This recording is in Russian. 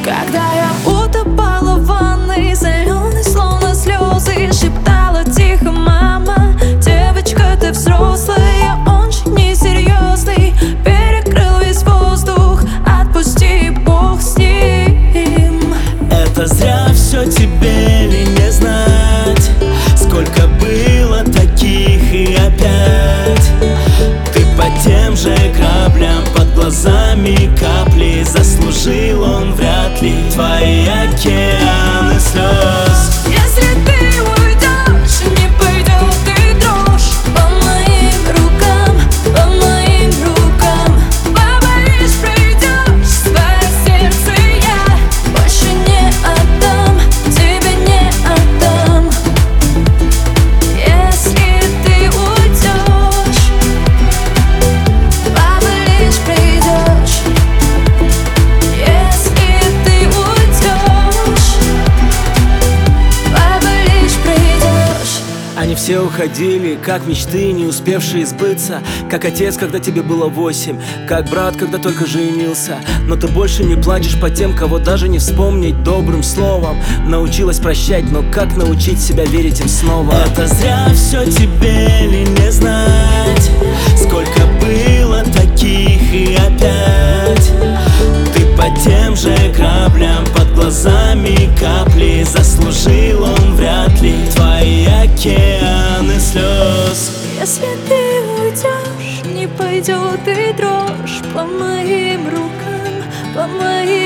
Когда я утопала в ванной, соленой, словно слезы, шептала тихо: мама, девочка, ты взрослая, он же несерьезный. Перекрыл весь воздух, отпусти, Бог с ним. Это зря все тебе ли не знать, сколько было таких и опять ты по тем же граблям, под глазами капли. Заслужил он вряд ли твои океаны слез. Если ты уйдешь, не пойдет и дрожь по моим рукам, по моим рукам. Побоишь, придешь, свое сердце я больше не отдам, тебе не отдам. Если ты уйдешь, побоишь, придешь. Если ты уйдешь, побоишь, придешь. Они все уходили, как мечты, не успевшие сбыться. Как отец, когда тебе было 8, как брат, когда только женился. Но ты больше не плачешь по тем, кого даже не вспомнить добрым словом. Научилась прощать, но как научить себя верить им снова? Это зря все тебе ли не знать, сколько было таких и опять ты по тем же граблям, под глазами капли. Заслужил он вряд ли твои океаны слез. Если ты уйдешь, не пойдет и дрожь по моим рукам, по моим